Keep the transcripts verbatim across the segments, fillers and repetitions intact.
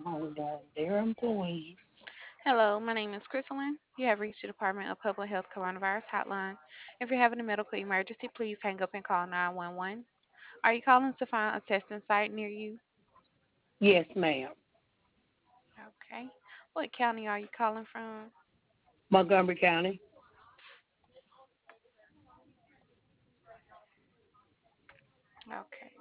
Hold on. Their employees. Hello, my name is Crystalline. You have reached the Department of Public Health Coronavirus Hotline. If you're having a medical emergency, please hang up and call nine one one. Are you calling to find a testing site near you? Yes, ma'am. Okay. What county are you calling from? Montgomery County. Okay.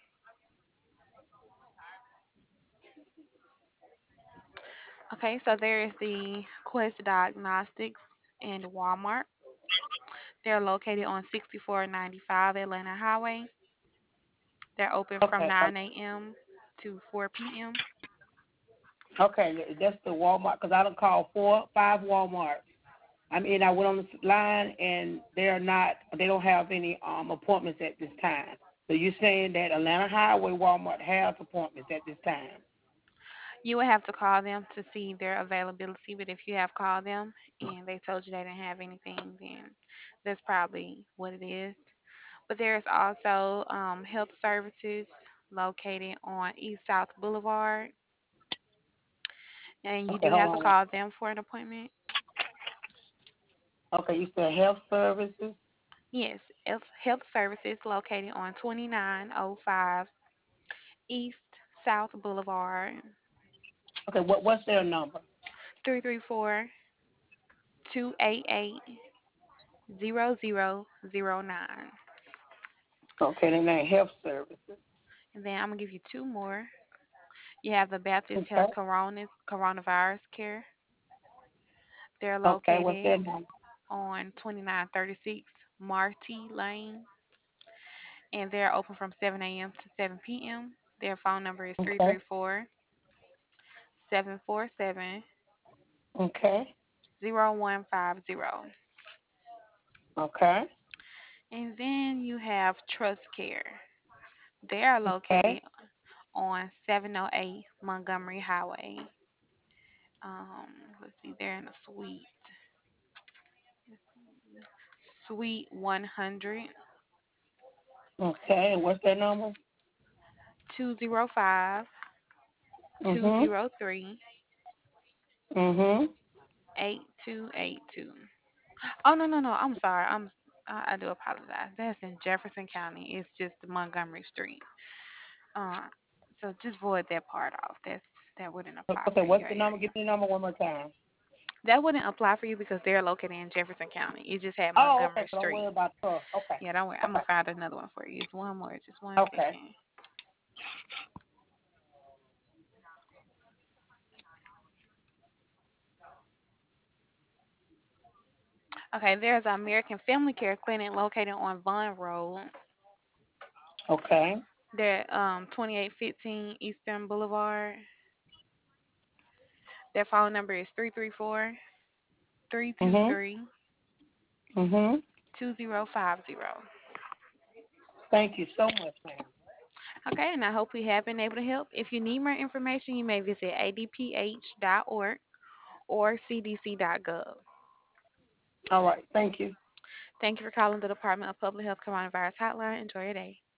Okay, so there is the Quest Diagnostics and Walmart. They're located on sixty-four ninety-five Atlanta Highway. They're open from Okay. uh, nine a m to four p m. Okay. yeah, That's the Walmart because I done called four, five Walmarts. I mean, I went on the line and they're not. They don't have any um appointments at this time. So you're saying that Atlanta Highway Walmart has appointments at this time? You would have to call them to see their availability, but if you have called them and they told you they didn't have anything, then that's probably what it is. But there's also um, health services located on East South Boulevard, and you Okay. do Hold have to on. call them for an appointment. Okay. You said health services. Yes, health health services located on twenty-nine oh five East South Boulevard, Okay. What What's their number? three three four, two eight eight, zero zero zero nine. Okay. Their name health services. And then I'm gonna give you two more. You have the Baptist Okay. Health Corona, Coronavirus Care. They're Okay. What's located their number? on twenty-nine thirty-six Marty Lane, and they're open from seven a m to seven p m. Their phone number is three Okay. three four, seven four seven, Okay. zero one five zero. Okay. And then you have Trust Care. They are Okay. located on seven oh eight Montgomery Highway. Um, let's see, they're in a suite. Suite one hundred, Okay. And what's their number? two zero five, two Mhm. zero three, Mhm. eight two eight two. Oh no no no! I'm sorry. I'm I, I do apologize. That's in Jefferson County. It's just Montgomery Street. Uh, so just void that part off. That's that wouldn't apply Okay. for What's your the number? area. Give me the number one more time. That wouldn't apply for you because they're located in Jefferson County. You just had Oh, okay. Montgomery So don't Street. worry about her. Okay. Yeah, don't worry. I'm Okay. gonna find another one for you. It's one more. Just one Okay. second. Okay, there's an American Family Care Clinic located on Vaughn Road. Okay. They're um twenty-eight fifteen Eastern Boulevard. Their phone number is three three four, three two Mhm. three, Mhm. two zero five zero. Thank you so much, ma'am. Okay, and I hope we have been able to help. If you need more information, you may visit a d p h dot org or c d c dot gov. All right. Thank you. Thank you for calling the Department of Public Health Coronavirus Hotline. Enjoy your day.